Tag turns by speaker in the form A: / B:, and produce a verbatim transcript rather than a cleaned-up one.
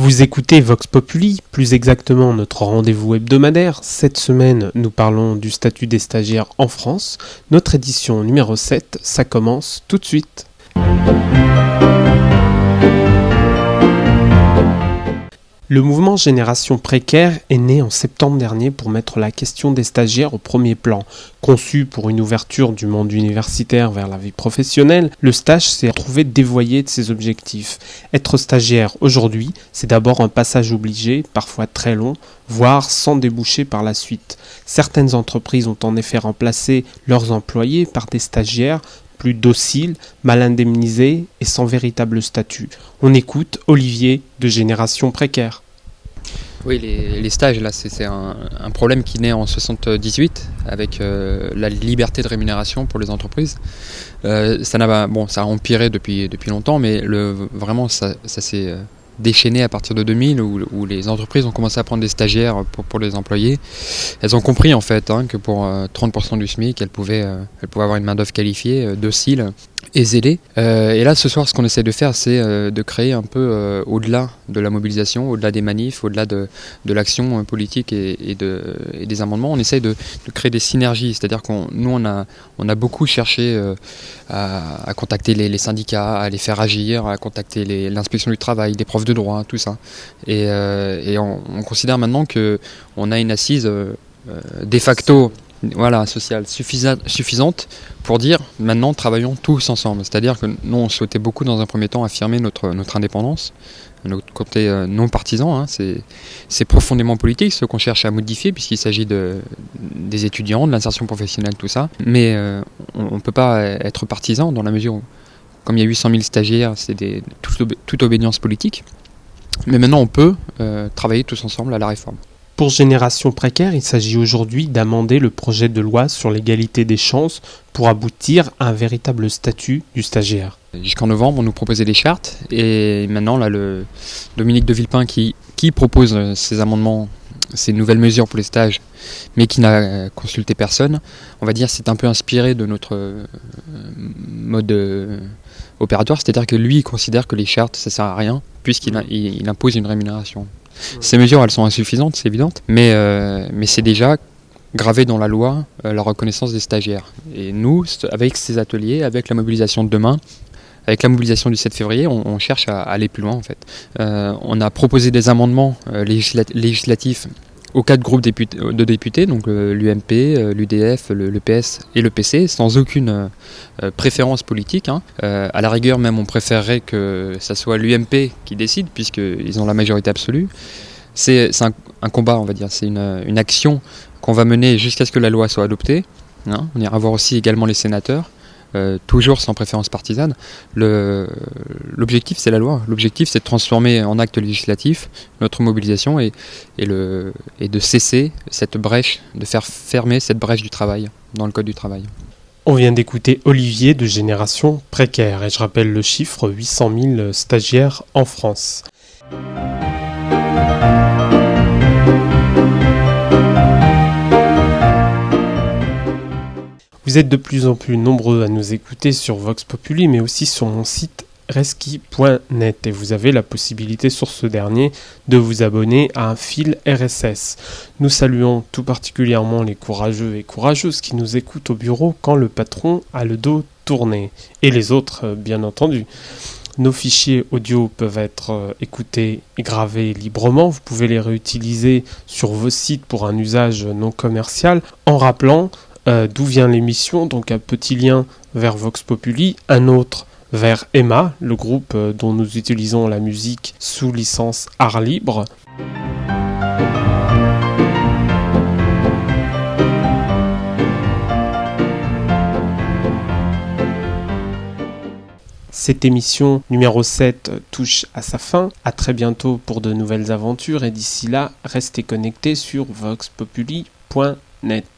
A: Vous écoutez Vox Populi, plus exactement notre rendez-vous hebdomadaire. Cette semaine, nous parlons du statut des stagiaires en France. Notre édition numéro sept, ça commence tout de suite. Le mouvement Génération Précaire est né en septembre dernier pour mettre la question des stagiaires au premier plan. Conçu pour une ouverture du monde universitaire vers la vie professionnelle, le stage s'est retrouvé dévoyé de ses objectifs. Être stagiaire aujourd'hui, c'est d'abord un passage obligé, parfois très long, voire sans déboucher par la suite. Certaines entreprises ont en effet remplacé leurs employés par des stagiaires plus dociles, mal indemnisés et sans véritable statut. On écoute Olivier de Génération Précaire.
B: Oui, les, les stages, là, c'est, c'est un, un problème qui naît en soixante-dix-huit avec euh, la liberté de rémunération pour les entreprises. Euh, ça, n'a, bon, ça a empiré depuis, depuis longtemps, mais le, vraiment, ça, ça s'est euh, déchaîné à partir de deux mille, où, où les entreprises ont commencé à prendre des stagiaires pour, pour les employés. Elles ont compris, en fait, hein, que pour euh, trente pour cent du SMIC, elles pouvaient, euh, elles pouvaient avoir une main-d'œuvre qualifiée, euh, docile et zélée. Euh, et là, ce soir, ce qu'on essaie de faire, c'est euh, de créer un peu euh, au-delà de la mobilisation, au-delà des manifs, au-delà de, de l'action politique et, et, de, et des amendements. On essaie de, de créer des synergies, c'est-à-dire qu'on nous, on a, on a beaucoup cherché euh, à, à contacter les, les syndicats, à les faire agir, à contacter les, l'inspection du travail, les profs de droit, tout ça. Et, euh, et on, on considère maintenant qu'on a une assise euh, de facto, voilà, sociale suffisa- suffisante pour dire maintenant travaillons tous ensemble. C'est-à-dire que nous on souhaitait beaucoup dans un premier temps affirmer notre, notre indépendance, notre côté euh, non partisan, hein. c'est, c'est profondément politique ce qu'on cherche à modifier puisqu'il s'agit de, des étudiants, de l'insertion professionnelle, tout ça. Mais euh, on ne peut pas être partisan dans la mesure où, comme il y a huit cent mille stagiaires, c'est des, toute, obé- toute obédience politique. Mais maintenant on peut euh, travailler tous ensemble à la réforme.
A: Pour Génération Précaire, il s'agit aujourd'hui d'amender le projet de loi sur l'égalité des chances pour aboutir à un véritable statut du stagiaire.
B: Jusqu'en novembre, on nous proposait des chartes et maintenant, là, le Dominique de Villepin qui, qui propose ces amendements, ces nouvelles mesures pour les stages, mais qui n'a consulté personne, on va dire c'est un peu inspiré de notre euh, mode euh, opératoire, c'est-à-dire que lui, il considère que les chartes, ça sert à rien, puisqu'il a, il, il impose une rémunération. Ces mesures, elles sont insuffisantes, c'est évident, mais, euh, mais c'est déjà gravé dans la loi euh, la reconnaissance des stagiaires. Et nous, avec ces ateliers, avec la mobilisation de demain, avec la mobilisation du sept février, on, on cherche à, à aller plus loin en fait. Euh, on a proposé des amendements euh, législat- législatifs aux quatre groupes députés, de députés, donc euh, l'U M P, euh, l'U D F, le, le P S et le P C, sans aucune euh, préférence politique. Hein. Euh, à la rigueur, même, on préférerait que ça soit l'U M P qui décide, puisqu'ils ont la majorité absolue. C'est, c'est un, un combat, on va dire, c'est une, une action qu'on va mener jusqu'à ce que la loi soit adoptée. Hein. On ira voir aussi également les sénateurs. Euh, toujours sans préférence partisane. Le, l'objectif, c'est la loi. L'objectif, c'est de transformer en acte législatif notre mobilisation et, et, le, et de cesser cette brèche, de faire fermer cette brèche du travail dans le Code du travail.
A: On vient d'écouter Olivier de Génération Précaire et je rappelle le chiffre huit cent mille stagiaires en France. Vous êtes de plus en plus nombreux à nous écouter sur Vox Populi, mais aussi sur mon site reski point net. Et vous avez la possibilité sur ce dernier de vous abonner à un fil R S S. Nous saluons tout particulièrement les courageux et courageuses qui nous écoutent au bureau quand le patron a le dos tourné. Et les autres, bien entendu. Nos fichiers audio peuvent être écoutés et gravés librement. Vous pouvez les réutiliser sur vos sites pour un usage non commercial en rappelant Euh, d'où vient l'émission, donc un petit lien vers Vox Populi, un autre vers Emma, le groupe euh, dont nous utilisons la musique sous licence art libre. Cette émission numéro sept touche à sa fin. À très bientôt pour de nouvelles aventures et d'ici là, restez connectés sur vox populi point net.